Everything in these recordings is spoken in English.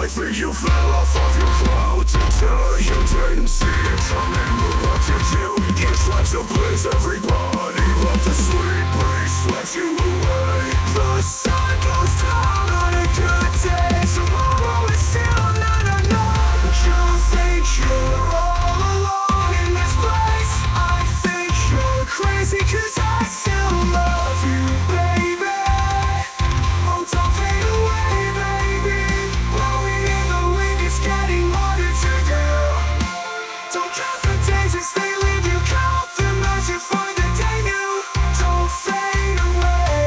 I think you fell off of your cloud until you didn't see it coming. But what did you? You tried to please everybody, but the sweet breeze swept you away. The sun goes down on a good day. Tomorrow is still not enough. You think you're all alone in this place. I think you're crazy, 'cause I still love you, baby. Oh, don't fade away, baby. Blowing in the wind, it's getting harder to do. Don't count the days as they leave you, count them as you find a day new. Don't fade away,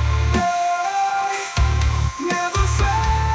never fade.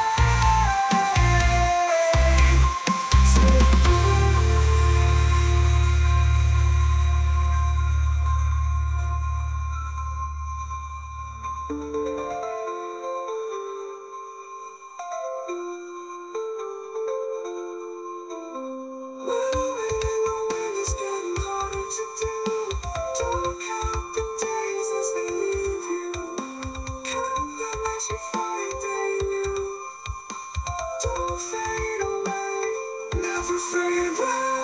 Blowing in the wind, it's getting harder to do. Don't count the days as they leave you, count them as you find a new. Don't fade away, never fade away.